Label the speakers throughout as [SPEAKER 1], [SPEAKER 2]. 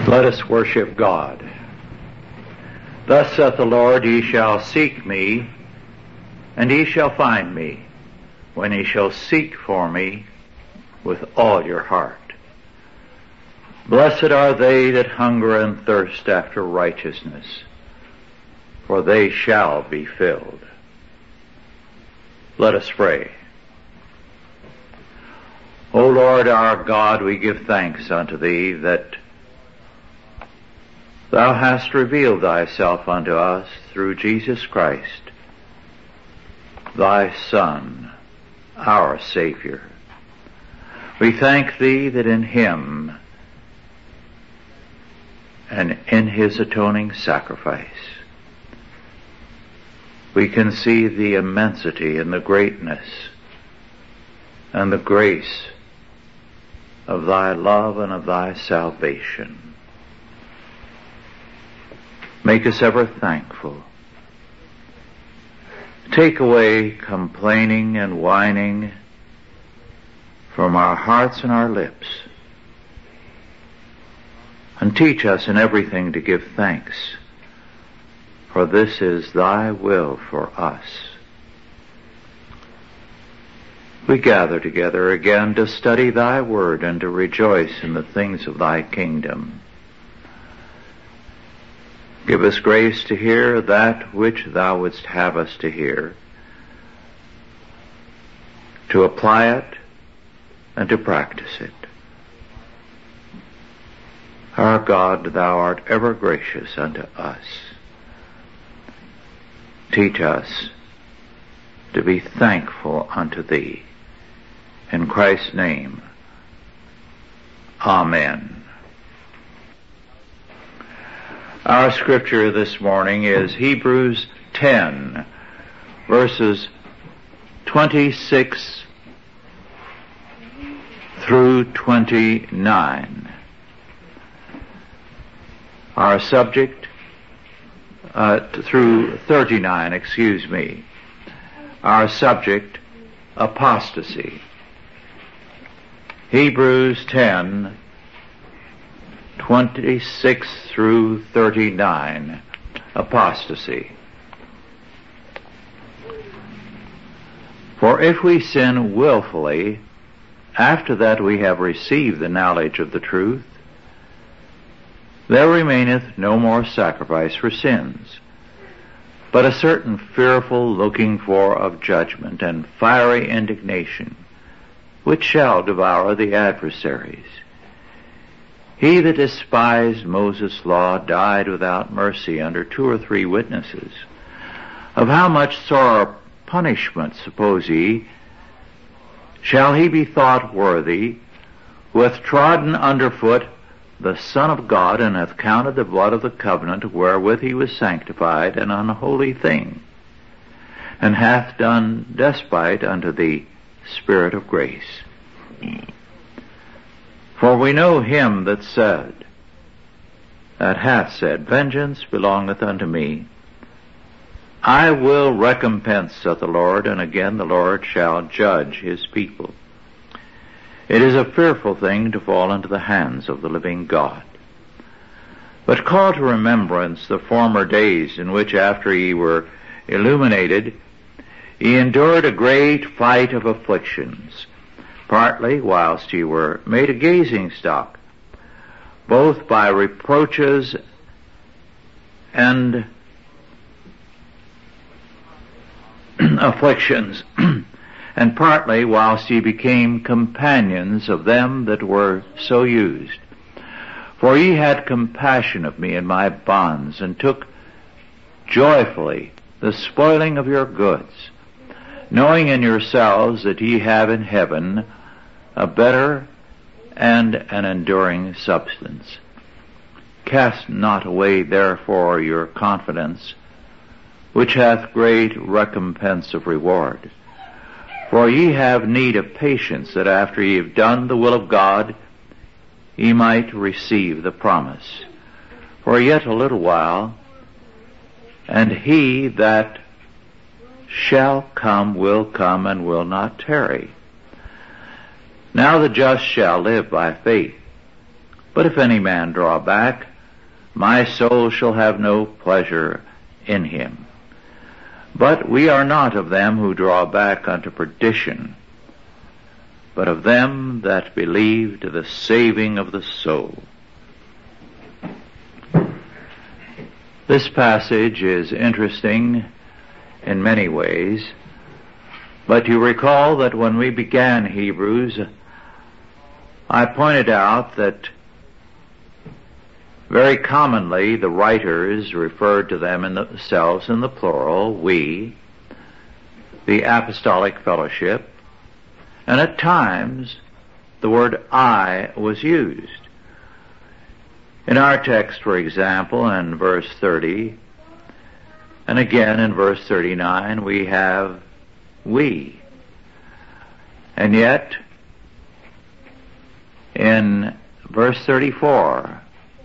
[SPEAKER 1] Let us worship God. Thus saith the Lord, ye shall seek me, and ye shall find me, when ye shall seek for me with all your heart. Blessed are they that hunger and thirst after righteousness, for they shall be filled. Let us pray. O Lord our God, we give thanks unto Thee that Thou hast revealed Thyself unto us through Jesus Christ, Thy Son, our Savior. We thank Thee that in Him and in His atoning sacrifice we can see the immensity and the greatness and the grace of Thy love and of Thy salvation. Make us ever thankful. Take away complaining and whining from our hearts and our lips, and teach us in everything to give thanks, for this is Thy will for us. We gather together again to study Thy word and to rejoice in the things of Thy kingdom. Give us grace to hear that which Thou wouldst have us to hear, to apply it and to practice it. Our God, Thou art ever gracious unto us. Teach us to be thankful unto Thee. In Christ's name, Amen. Our scripture this morning is Hebrews 10, verses 26 through 29. Our subject, through 39, excuse me. Our subject, apostasy. Hebrews 10, 26 through 39, apostasy. For if we sin willfully, after that we have received the knowledge of the truth, there remaineth no more sacrifice for sins, but a certain fearful looking for of judgment and fiery indignation, which shall devour the adversaries. He that despised Moses' law died without mercy under 2 or 3 witnesses. Of how much sorer punishment, suppose ye, shall he be thought worthy, who hath trodden under foot the Son of God, and hath counted the blood of the covenant wherewith he was sanctified an unholy thing, and hath done despite unto the Spirit of grace? For we know him that hath said, Vengeance belongeth unto me. I will recompense, saith the Lord, and again the Lord shall judge his people. It is a fearful thing to fall into the hands of the living God. But call to remembrance the former days in which, after ye were illuminated, ye endured a great fight of afflictions, partly whilst ye were made a gazing stock, both by reproaches and afflictions, and partly whilst ye became companions of them that were so used. For ye had compassion of me in my bonds, and took joyfully the spoiling of your goods, knowing in yourselves that ye have in heaven a better and an enduring substance. Cast not away therefore your confidence, which hath great recompense of reward. For ye have need of patience, that after ye have done the will of God, ye might receive the promise. For yet a little while, and he that shall come will come and will not tarry. Now the just shall live by faith. But if any man draw back, my soul shall have no pleasure in him. But we are not of them who draw back unto perdition, but of them that believe to the saving of the soul. This passage is interesting in many ways, but you recall that when we began Hebrews, I pointed out that very commonly the writers referred to themselves in the plural, we, the apostolic fellowship, and at times the word I was used. In our text, for example, in verse 30, and again in verse 39, we have we. And yet, in verse 34,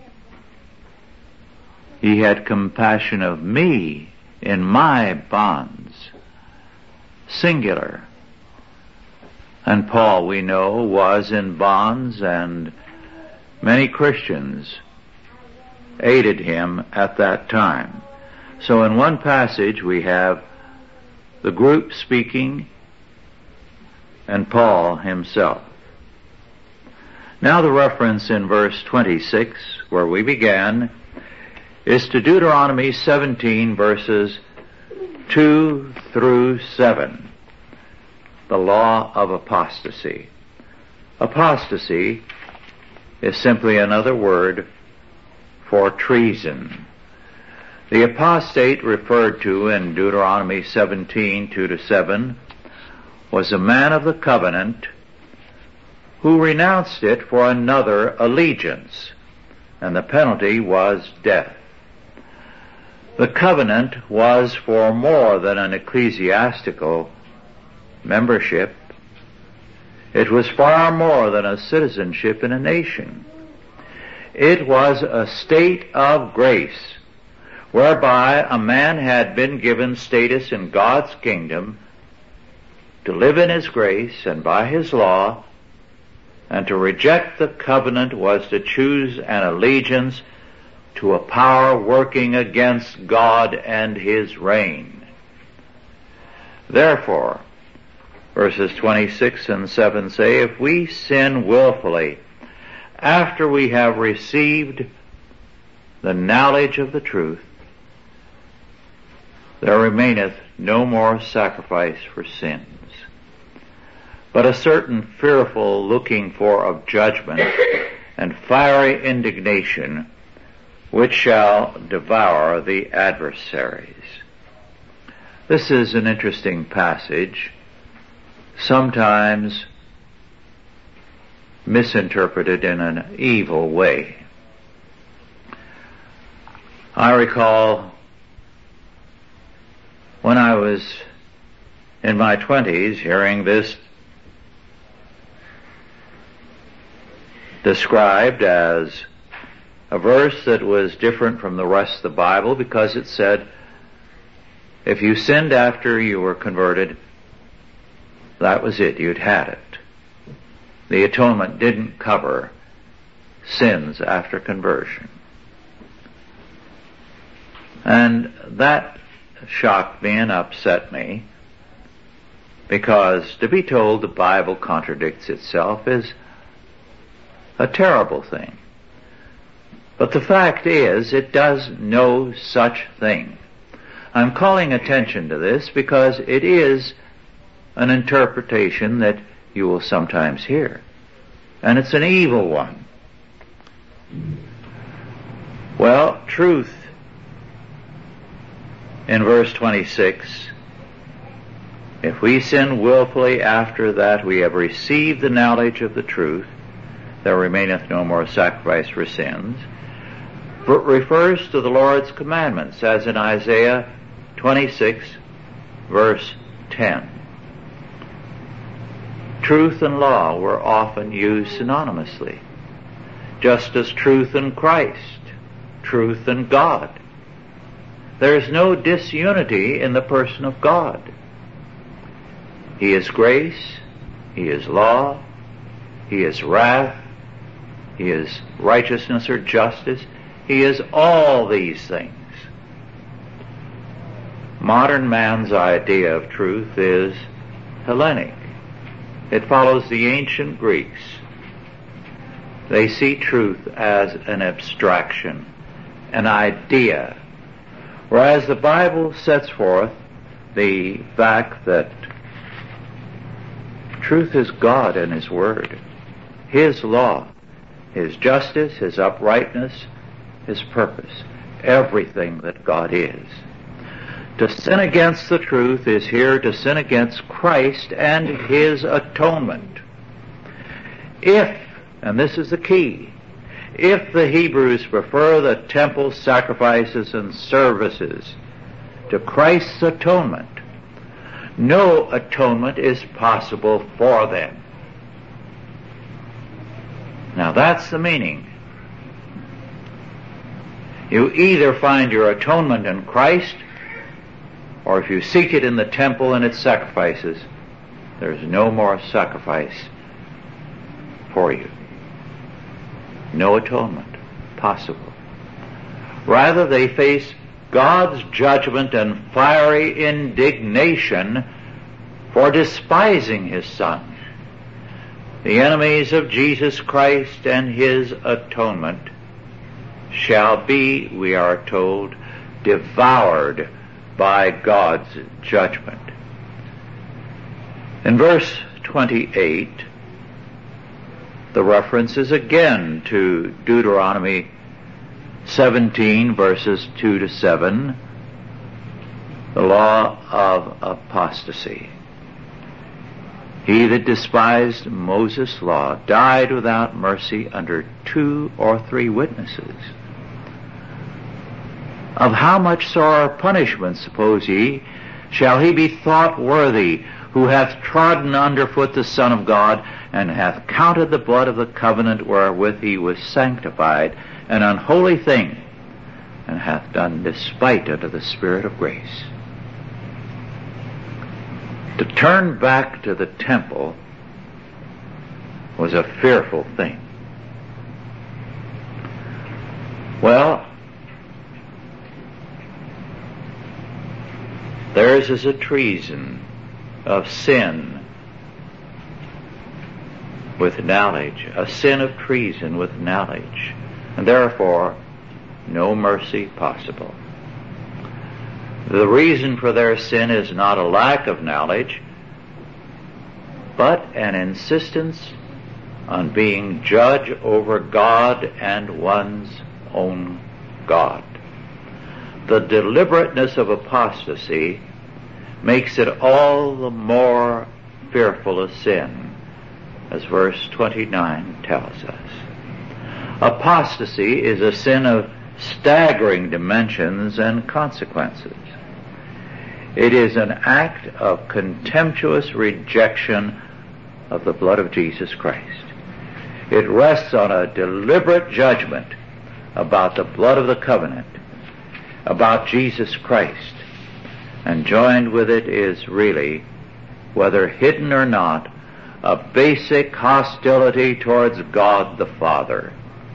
[SPEAKER 1] he had compassion of me in my bonds, singular. And Paul, we know, was in bonds, and many Christians aided him at that time. So in one passage we have the group speaking and Paul himself. Now the reference in verse 26, where we began, is to Deuteronomy 17, verses 2 through 7, the law of apostasy. Apostasy is simply another word for treason. The apostate referred to in Deuteronomy 17, 2 to 7, was a man of the covenant who renounced it for another allegiance, and the penalty was death. The covenant was for more than an ecclesiastical membership. It was far more than a citizenship in a nation. It was a state of grace, whereby a man had been given status in God's kingdom to live in His grace and by His law, and to reject the covenant was to choose an allegiance to a power working against God and His reign. Therefore, verses 26 and 7 say, if we sin willfully after we have received the knowledge of the truth, there remaineth no more sacrifice for sins, but a certain fearful looking for of judgment and fiery indignation, which shall devour the adversaries. This is an interesting passage, sometimes misinterpreted in an evil way. I recall when I was in my 20s hearing this described as a verse that was different from the rest of the Bible, because it said, if you sinned after you were converted, that was it, you'd had it. The atonement didn't cover sins after conversion. And that shocked me and upset me, because to be told the Bible contradicts itself is a terrible thing. But the fact is, it does no such thing. I'm calling attention to this because it is an interpretation that you will sometimes hear, and it's an evil one. Well, truth in verse 26, if we sin willfully after that we have received the knowledge of the truth, there remaineth no more sacrifice for sins, refers to the Lord's commandments, as in Isaiah 26, verse 10. Truth and law were often used synonymously, just as truth and Christ, truth and God. There is no disunity in the person of God. He is grace, He is law, He is wrath, He is righteousness or justice. He is all these things. Modern man's idea of truth is Hellenic. It follows the ancient Greeks. They see truth as an abstraction, an idea, whereas the Bible sets forth the fact that truth is God and His Word, His law, His justice, His uprightness, His purpose, everything that God is. To sin against the truth is here to sin against Christ and His atonement. If, and this is the key, if the Hebrews prefer the temple sacrifices and services to Christ's atonement, no atonement is possible for them. Now that's the meaning. You either find your atonement in Christ, or if you seek it in the temple and its sacrifices, there's no more sacrifice for you. No atonement possible. Rather, they face God's judgment and fiery indignation for despising His Son. The enemies of Jesus Christ and His atonement shall be, we are told, devoured by God's judgment. In verse 28, the reference is again to Deuteronomy 17, verses 2 to 7, the law of apostasy. He that despised Moses' law died without mercy under 2 or 3 witnesses. Of how much sorer punishment, suppose ye, shall he be thought worthy, who hath trodden underfoot the Son of God, and hath counted the blood of the covenant wherewith he was sanctified an unholy thing, and hath done despite unto the Spirit of grace. To turn back to the temple was a fearful thing. Well, theirs is a treason of sin with knowledge, a sin of treason with knowledge, and therefore no mercy possible. The reason for their sin is not a lack of knowledge, but an insistence on being judge over God and one's own God. The deliberateness of apostasy makes it all the more fearful a sin, as verse 29 tells us. Apostasy is a sin of staggering dimensions and consequences. It is an act of contemptuous rejection of the blood of Jesus Christ. It rests on a deliberate judgment about the blood of the covenant, about Jesus Christ, and joined with it is really, whether hidden or not, a basic hostility towards God the Father.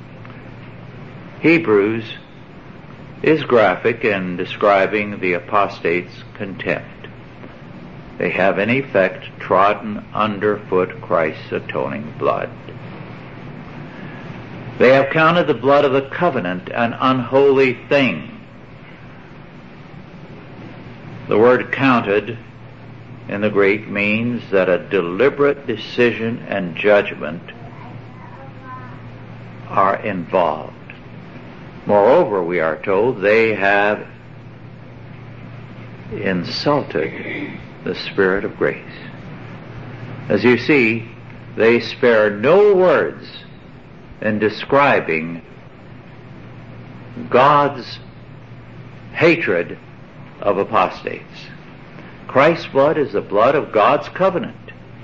[SPEAKER 1] Hebrews is graphic in describing the apostates' contempt. They have in effect trodden underfoot Christ's atoning blood. They have counted the blood of the covenant an unholy thing. The word counted in the Greek means that a deliberate decision and judgment are involved. Moreover, we are told they have insulted the Spirit of grace. As you see, they spare no words in describing God's hatred of apostates. Christ's blood is the blood of God's covenant.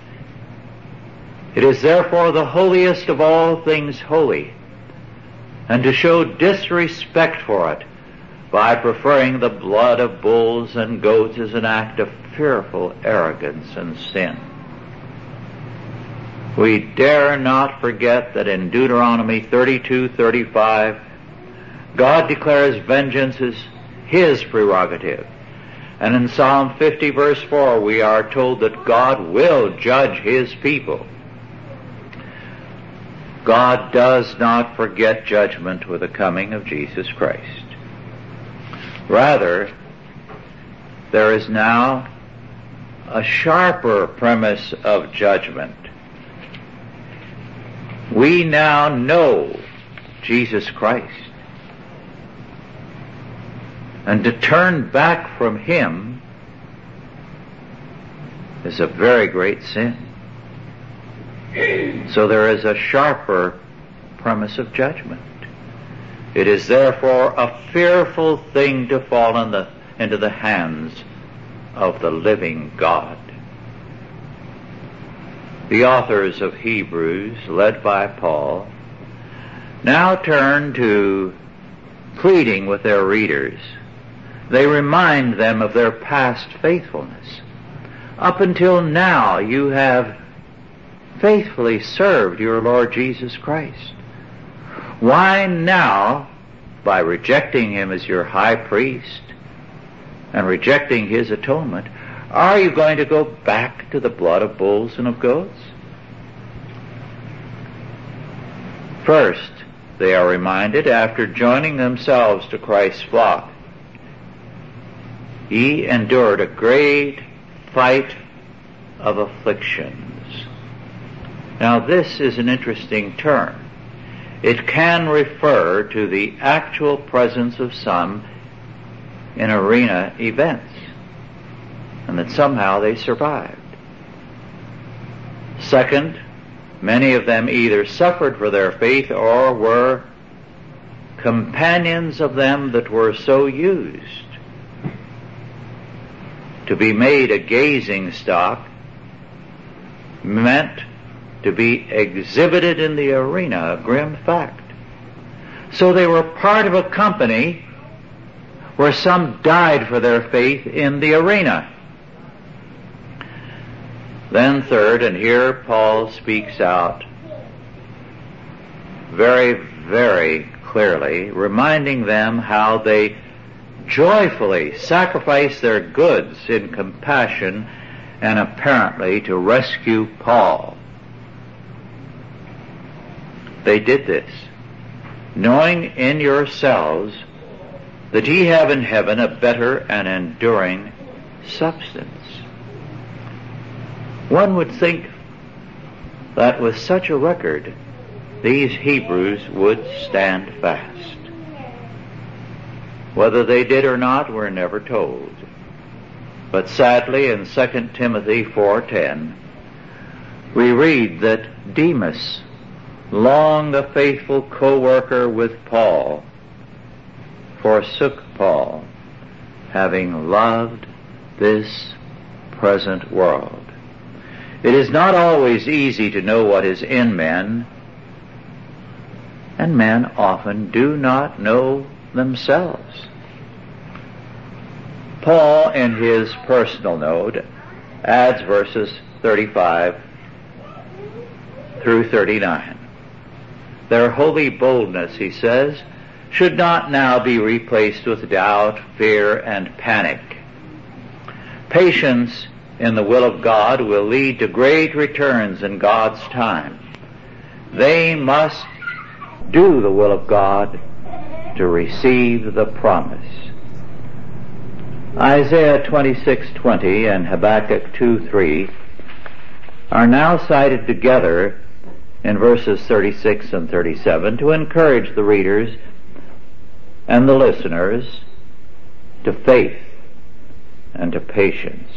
[SPEAKER 1] It is therefore the holiest of all things holy, and to show disrespect for it by preferring the blood of bulls and goats is an act of fearful arrogance and sin. We dare not forget that in Deuteronomy 32:35, God declares vengeance is His prerogative. And in Psalm 50 verse 4, we are told that God will judge His people. God does not forget judgment with the coming of Jesus Christ. Rather, there is now a sharper premise of judgment. We now know Jesus Christ. And to turn back from Him is a very great sin. So there is a sharper premise of judgment. It is therefore a fearful thing to fall into the hands of the living God. The authors of Hebrews, led by Paul, now turn to pleading with their readers. They remind them of their past faithfulness. Up until now, you have faithfully served your Lord Jesus Christ. Why now, by rejecting Him as your high priest and rejecting His atonement, are you going to go back to the blood of bulls and of goats? First, they are reminded, after joining themselves to Christ's flock, Ye endured a great fight of afflictions. Now this is an interesting term. It can refer to the actual presence of some in arena events, and that somehow they survived. Second, many of them either suffered for their faith or were companions of them that were so used. To be made a gazing stock meant to be exhibited in the arena, a grim fact. So they were part of a company where some died for their faith in the arena. Then third, and here Paul speaks out very, very clearly, reminding them how they joyfully sacrificed their goods in compassion and apparently to rescue Paul. They did this, knowing in yourselves that ye have in heaven a better and enduring substance. One would think that with such a record, these Hebrews would stand fast. Whether they did or not, we're never told. But sadly, in 2 Timothy 4:10, we read that Demas, long a faithful co-worker with Paul, forsook Paul, having loved this present world. It is not always easy to know what is in men, and men often do not know themselves. Paul, in his personal note, adds verses 35 through 39. Their holy boldness, he says, should not now be replaced with doubt, fear, and panic. Patience in the will of God will lead to great returns in God's time. They must do the will of God to receive the promise. Isaiah 26:20 and Habakkuk 2:3 are now cited together in verses 36 and 37 to encourage the readers and the listeners to faith and to patience.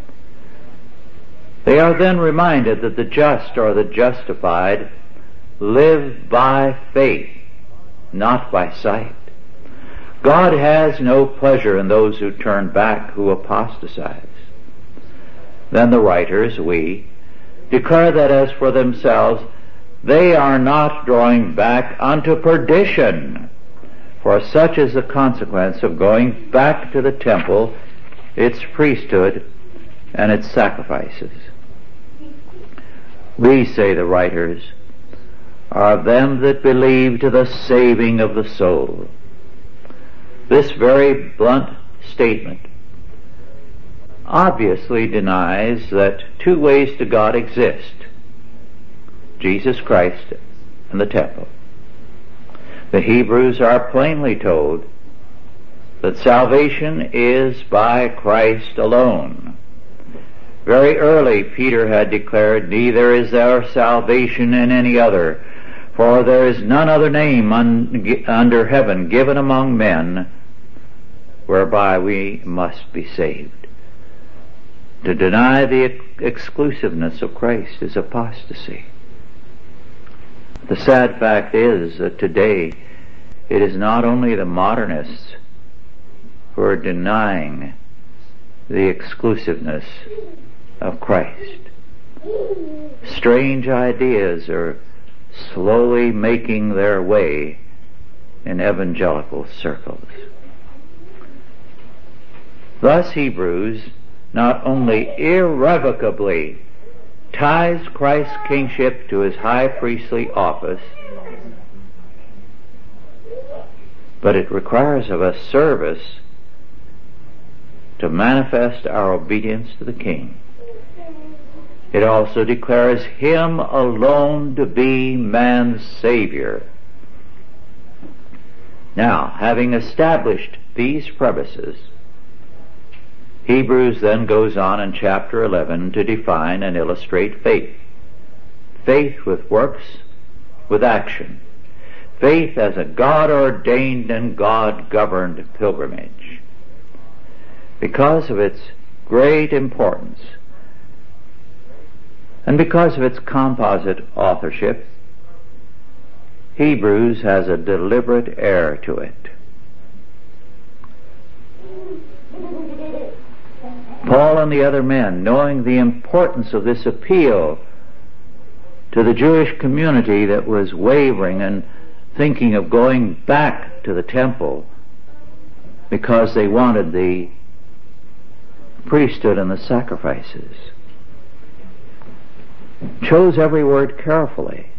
[SPEAKER 1] They are then reminded that the just or the justified live by faith, not by sight. God has no pleasure in those who turn back, who apostatize. Then the writers, we, declare that as for themselves, they are not drawing back unto perdition, for such is the consequence of going back to the temple, its priesthood, and its sacrifices. we, say the writers, are of them that believe to the saving of the soul. This very blunt statement obviously denies that two ways to God exist: Jesus Christ and the temple. The Hebrews are plainly told that salvation is by Christ alone. Very early Peter had declared, "Neither is there salvation in any other, for there is none other name under heaven given among men whereby we must be saved." To deny the exclusiveness of Christ is apostasy. The sad fact is that today it is not only the modernists who are denying the exclusiveness of Christ. Strange ideas are slowly making their way in evangelical circles. Thus Hebrews not only irrevocably ties Christ's kingship to his high priestly office, but it requires of us service to manifest our obedience to the King. It also declares him alone to be man's Savior. Now, having established these premises, Hebrews then goes on in chapter 11 to define and illustrate faith. Faith with works, with action. Faith as a God-ordained and God-governed pilgrimage. Because of its great importance, and because of its composite authorship, Hebrews has a deliberate air to it. Paul and the other men, knowing the importance of this appeal to the Jewish community that was wavering and thinking of going back to the temple because they wanted the priesthood and the sacrifices, chose every word carefully.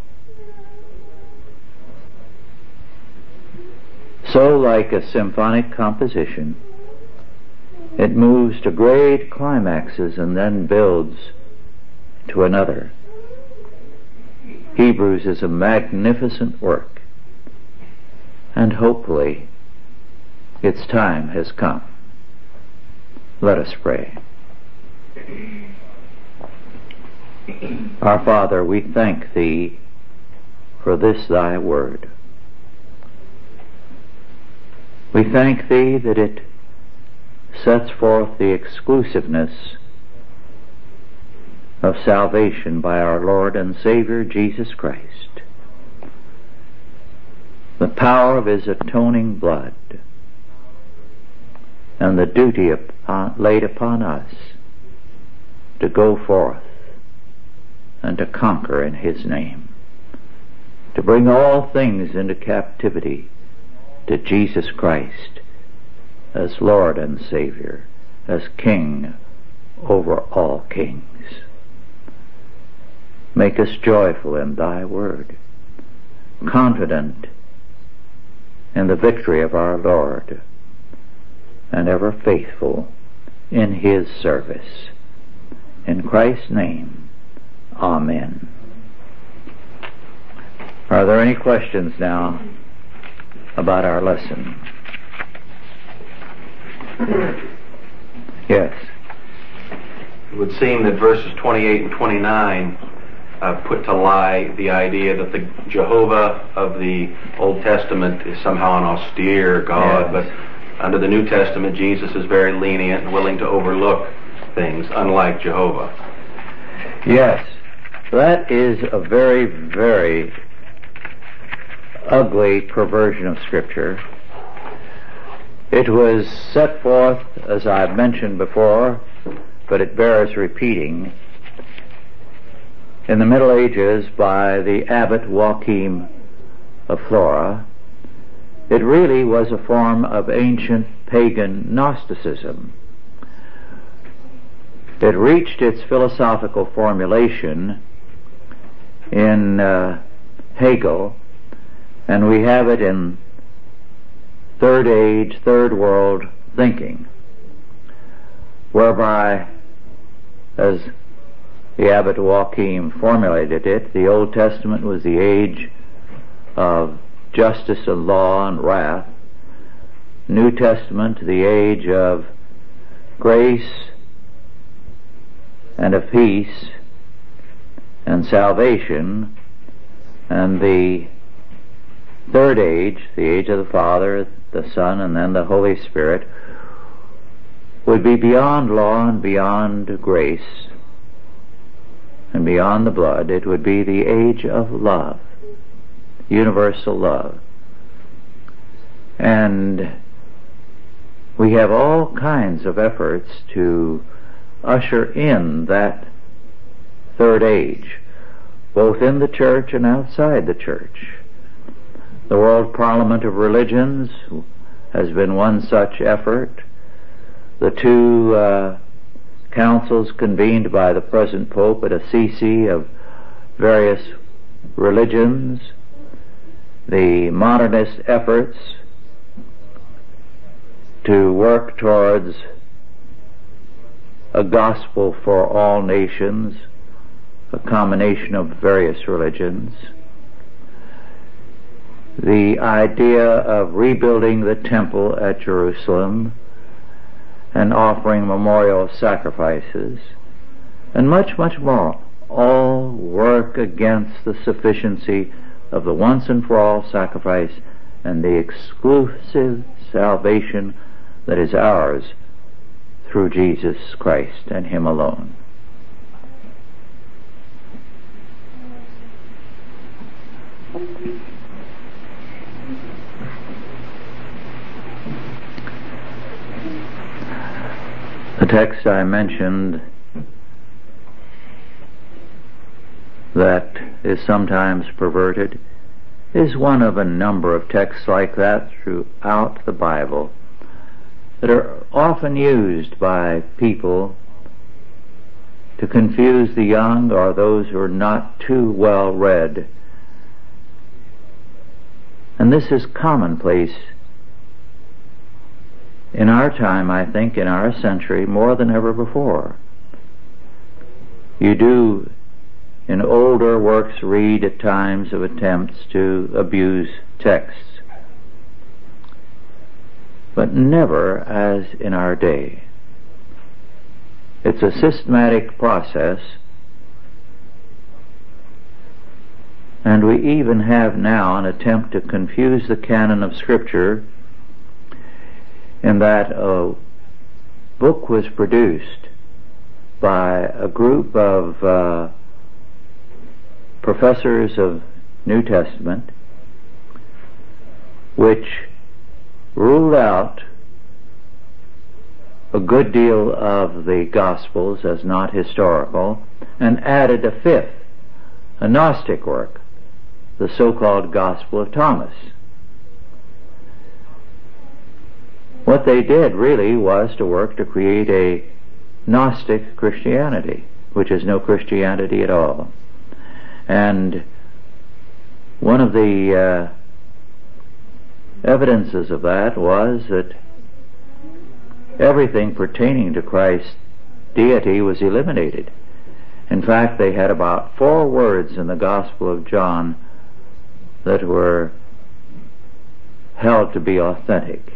[SPEAKER 1] So, like a symphonic composition, it moves to great climaxes and then builds to another. Hebrews is a magnificent work, and hopefully its time has come. Let us pray. Our Father, we thank Thee for this Thy word. We thank Thee that it sets forth the exclusiveness of salvation by our Lord and Savior Jesus Christ, the power of His atoning blood, and the duty laid upon us to go forth and to conquer in His name, to bring all things into captivity to Jesus Christ as Lord and Savior, as King over all kings. Make us joyful in Thy word, confident in the victory of our Lord, and ever faithful in His service. In Christ's name, Amen. Are there any questions now about our lesson? Yes.
[SPEAKER 2] It would seem that verses 28 and 29 put to lie the idea that the Jehovah of the Old Testament is somehow an austere God, yes. But under the New Testament, Jesus is very lenient and willing to overlook things, unlike Jehovah.
[SPEAKER 1] Yes, that is a very, very ugly perversion of Scripture. It was set forth, as I've mentioned before, but it bears repeating, in the Middle Ages by the abbot Joachim of Flora. It really was a form of ancient pagan Gnosticism. It reached its philosophical formulation in Hegel, and we have it in Third Age, Third World thinking, whereby, as the Abbot Joachim formulated it, the Old Testament was the age of justice and law and wrath, New Testament the age of grace and of peace and salvation, and the third age, the age of the Father, the Son, and then the Holy Spirit, would be beyond law and beyond grace and beyond the blood. It would be the age of love, universal love. And we have all kinds of efforts to usher in that third age, both in the church and outside the church. The World Parliament of Religions has been one such effort. The two councils convened by the present Pope at Assisi of various religions, the modernist efforts to work towards a gospel for all nations, a combination of various religions, the idea of rebuilding the temple at Jerusalem and offering memorial sacrifices, and much, much more, all work against the sufficiency of the once and for all sacrifice and the exclusive salvation that is ours through Jesus Christ and Him alone. The text I mentioned that is sometimes perverted is one of a number of texts like that throughout the Bible that are often used by people to confuse the young or those who are not too well read. And this is commonplace in our time, I think, in our century, more than ever before. You do, in older works, read at times of attempts to abuse texts, but never as in our day. It's a systematic process, and we even have now an attempt to confuse the canon of Scripture in that a book was produced by a group of professors of New Testament which ruled out a good deal of the Gospels as not historical and added a fifth, a Gnostic work, the so-called Gospel of Thomas. What they did really was to work to create a Gnostic Christianity, which is no Christianity at all. And one of the evidences of that was that everything pertaining to Christ's deity was eliminated. In fact, they had about 4 words in the Gospel of John that were held to be authentic.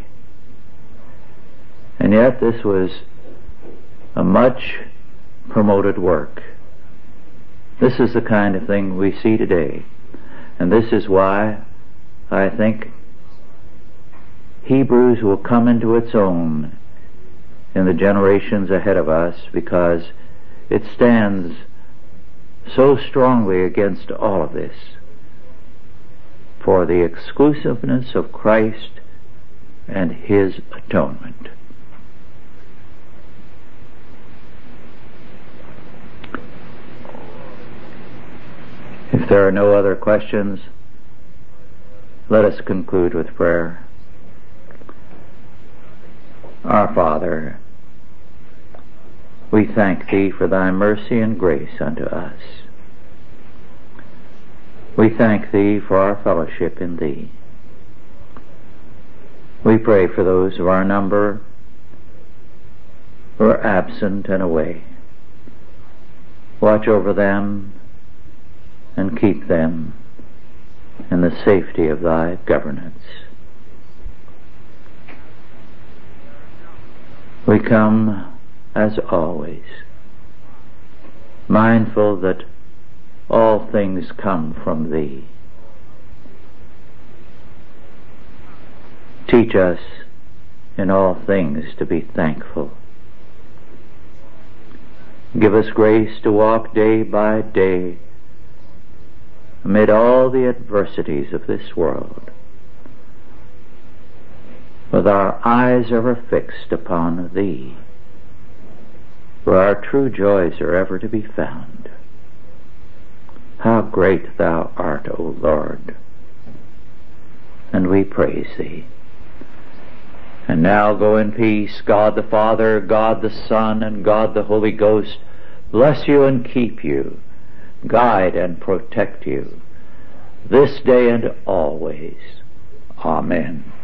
[SPEAKER 1] And yet this was a much promoted work. This is the kind of thing we see today. And this is why I think Hebrews will come into its own in the generations ahead of us, because it stands so strongly against all of this for the exclusiveness of Christ and His atonement. If there are no other questions, let us conclude with prayer. Our Father, we thank Thee for Thy mercy and grace unto us. We thank Thee for our fellowship in Thee. We pray for those of our number who are absent and away. Watch over them and keep them in the safety of Thy governance. We come, as always, mindful that all things come from Thee. Teach us in all things to be thankful. Give us grace to walk day by day amid all the adversities of this world, with our eyes ever fixed upon Thee, where our true joys are ever to be found. How great Thou art, O Lord, and we praise Thee. And now go in peace. God the Father, God the Son, and God the Holy Ghost bless you and keep you, guide and protect you, this day and always. Amen.